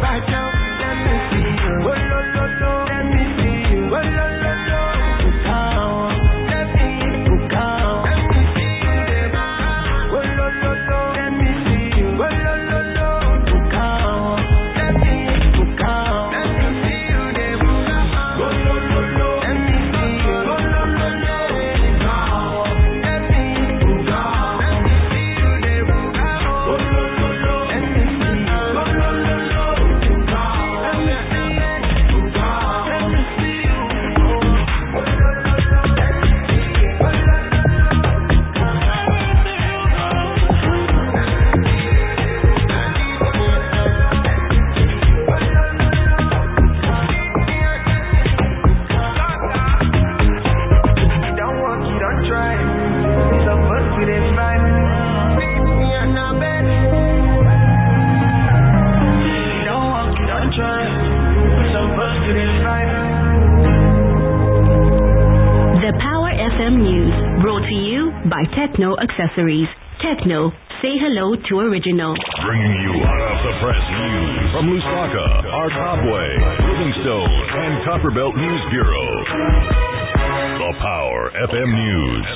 Techno Accessories. Techno, say hello to original. Bringing you hot off the press news from Lusaka, our Topway, Livingstone, and Copperbelt News Bureau. The Power FM News.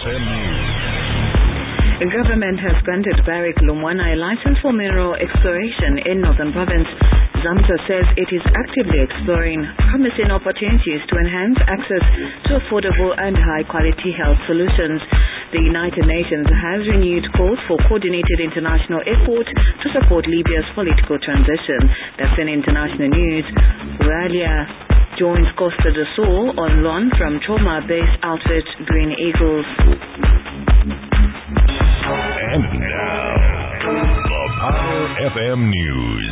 The government has granted Barrick Lumwana a license for mineral exploration in Northern Province. Zambia says it is actively exploring promising opportunities to enhance access to affordable and high-quality health solutions. The United Nations has renewed calls for coordinated international effort to support Libya's political transition. That's in international news. Ralia joins Costa do Sol on loan from trauma-based outfit Green Eagles. And now, the Power FM News.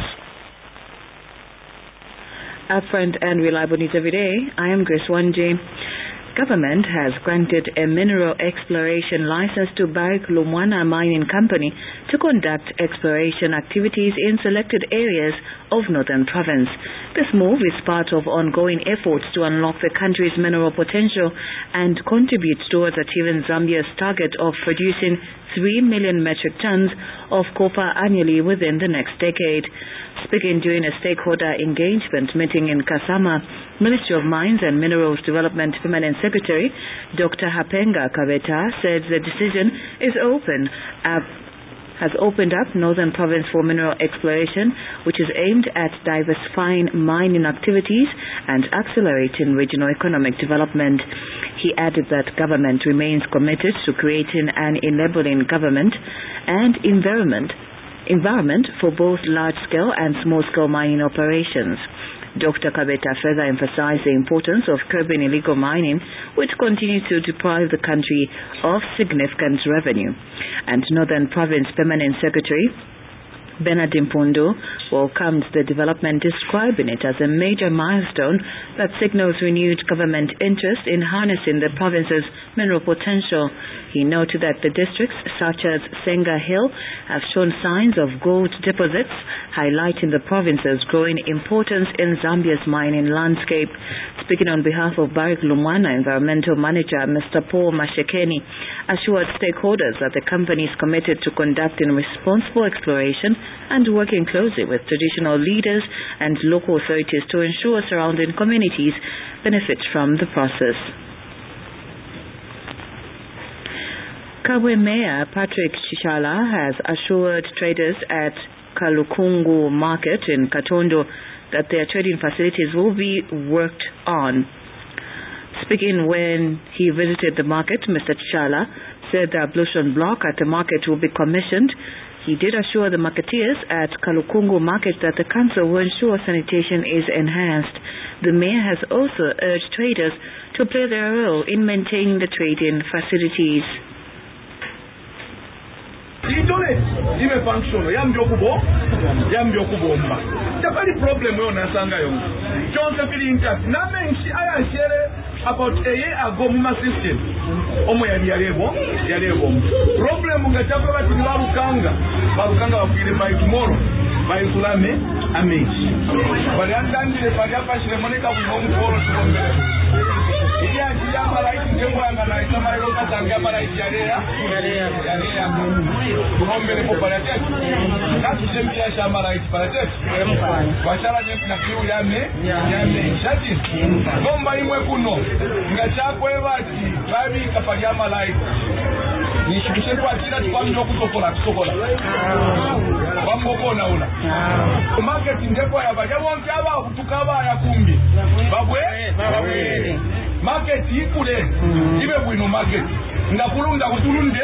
Upfront and reliable news every day. I am Grace Wanji. Government has granted a mineral exploration license to Barrick Lumwana Mining Company to conduct exploration activities in selected areas of Northern Province. This move is part of ongoing efforts to unlock the country's mineral potential and contribute towards achieving Zambia's target of producing 3 million metric tons of copper annually within the next decade. Speaking during a stakeholder engagement meeting in Kasama, Ministry of Mines and Minerals Development Permanent Secretary Dr. Hapenga Kabeta said the decision has opened up Northern Province for mineral exploration, which is aimed at diversifying mining activities and accelerating regional economic development. He added that government remains committed to creating an enabling government and environment for both large-scale and small-scale mining operations. Dr. Kabeta further emphasized the importance of curbing illegal mining, which continues to deprive the country of significant revenue. And Northern Province Permanent Secretary Bernard Impondo welcomed the development, describing it as a major milestone that signals renewed government interest in harnessing the province's mineral potential. He noted that the districts such as Senga Hill have shown signs of gold deposits, highlighting the province's growing importance in Zambia's mining landscape. Speaking on behalf of Barrick Lumwana Environmental Manager Mr. Paul Mashekeni assured stakeholders that the company is committed to conducting responsible exploration and working closely with traditional leaders and local authorities to ensure surrounding communities benefit from the process. Kabwe Mayor Patrick Chishala has assured traders at Kalukungu Market in Katondo that their trading facilities will be worked on. Speaking when he visited the market, Mr. Chishala said the ablution block at the market will be commissioned. He did assure the marketeers at Kalukungu Market that the council will ensure sanitation is enhanced. The mayor has also urged traders to play their role in maintaining the trading facilities. About a year ago, my system. Omo yalebo. Problem ungataka watu Barukanga wapile by tomorrow, by Sulame, amenshi variandandire variapashire moneka kunomukoro tikombere iyanji yamaraiti ngemuyanganaisa mairokazange yamaraiti yareya kunombere koparatet kazvisembiya shamaraiti paratet vashara nakiu yame shati komba imwe kuno ngachakwe vati vavika paryamaraiti nishukusekwatira tikwamino kusokola vamukona una marketing ndeko yava yavonke ava kutuka vaya kumbi vabwe market ikule ive bwino market ndakulunda kutulunde.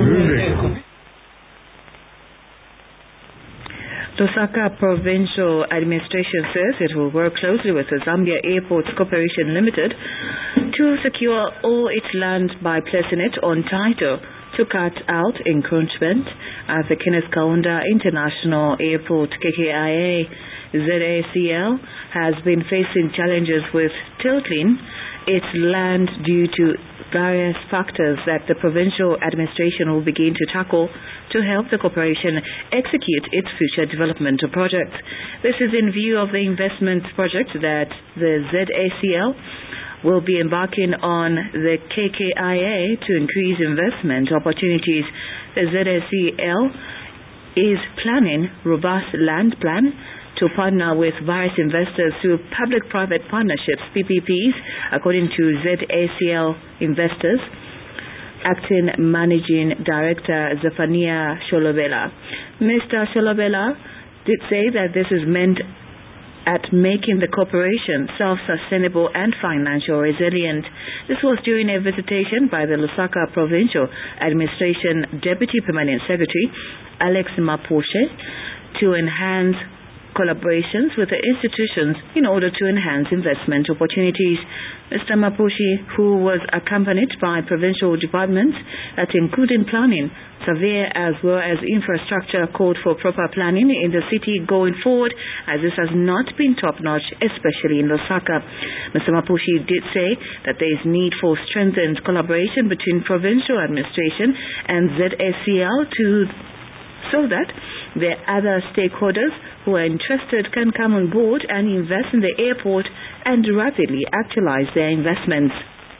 Lusaka Provincial Administration says it will work closely with the Zambia Airports Corporation Limited to secure all its land by placing it on title to cut out encroachment at the Kenneth Kaunda International Airport. KKIA ZACL has been facing challenges with tilting its land due to various factors that the provincial administration will begin to tackle to help the corporation execute its future development projects. This is in view of the investment project that the ZACL will be embarking on the KKIA to increase investment opportunities. The ZACL is planning robust land plan to partner with various investors through public-private partnerships, PPPs, according to ZACL Investors Acting Managing Director Zephania Sholobela. Mr. Sholobela did say that this is meant at making the corporation self-sustainable and financial resilient. This was during a visitation by the Lusaka Provincial Administration Deputy Permanent Secretary Alex Maposhe to enhance collaborations with the institutions in order to enhance investment opportunities. Mr. Mapushi, who was accompanied by provincial departments that including planning, survey as well as infrastructure, called for proper planning in the city going forward, as this has not been top-notch, especially in Lusaka. Mr. Mapushi did say that there is need for strengthened collaboration between provincial administration and ZACL so that the other stakeholders who are interested can come on board and invest in the airport and rapidly actualize their investments.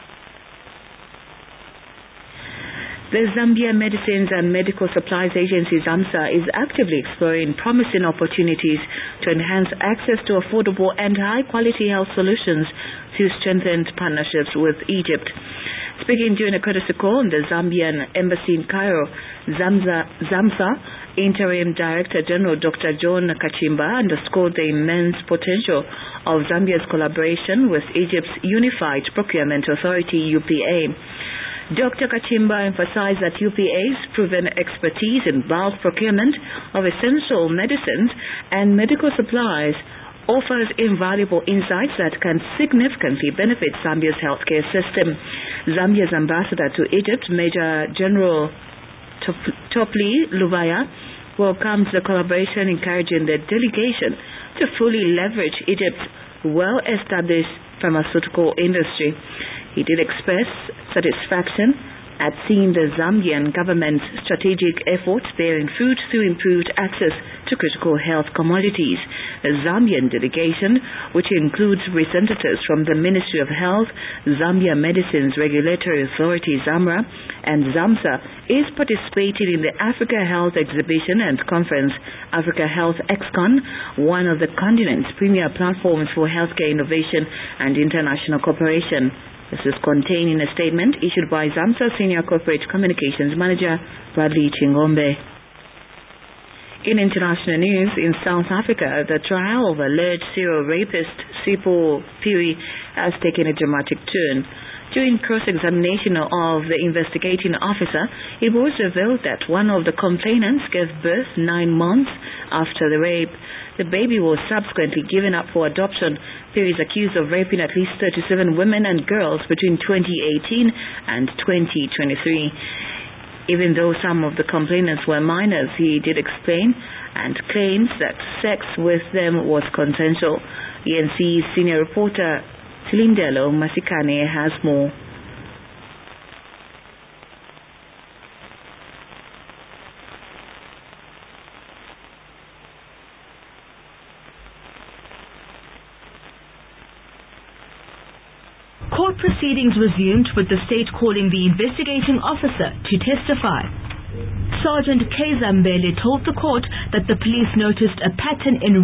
The Zambia Medicines and Medical Supplies Agency, ZAMSA, is actively exploring promising opportunities to enhance access to affordable and high-quality health solutions through strengthened partnerships with Egypt. Speaking during a courtesy call in the Zambian Embassy in Cairo, ZAMSA Interim Director General Dr. John Kachimba underscored the immense potential of Zambia's collaboration with Egypt's Unified Procurement Authority, UPA. Dr. Kachimba emphasized that UPA's proven expertise in bulk procurement of essential medicines and medical supplies offers invaluable insights that can significantly benefit Zambia's healthcare system. Zambia's ambassador to Egypt, Major General Topli Lubaya, welcomes the collaboration, encouraging the delegation to fully leverage Egypt's well-established pharmaceutical industry. He did express satisfaction at seeing the Zambian government's strategic efforts bearing fruit through improved access to critical health commodities. The Zambian delegation, which includes representatives from the Ministry of Health, Zambia Medicines Regulatory Authority ZAMRA, and ZAMSA, is participating in the Africa Health Exhibition and Conference, Africa Health Excon, one of the continent's premier platforms for healthcare innovation and international cooperation. This is contained in a statement issued by ZAMSA Senior Corporate Communications Manager Bradley Chingombe. In international news, in South Africa, the trial of alleged serial rapist Sipho Phiri has taken a dramatic turn. During cross-examination of the investigating officer, it was revealed that one of the complainants gave birth 9 months after the rape. The baby was subsequently given up for adoption. Phiri is accused of raping at least 37 women and girls between 2018 and 2023. Even though some of the complainants were minors, he did explain and claims that sex with them was consensual. ENC's senior reporter Tilindelo Masikane has more. Court proceedings resumed with the state calling the investigating officer to testify. Sergeant Keza Mbele told the court that the police noticed a pattern in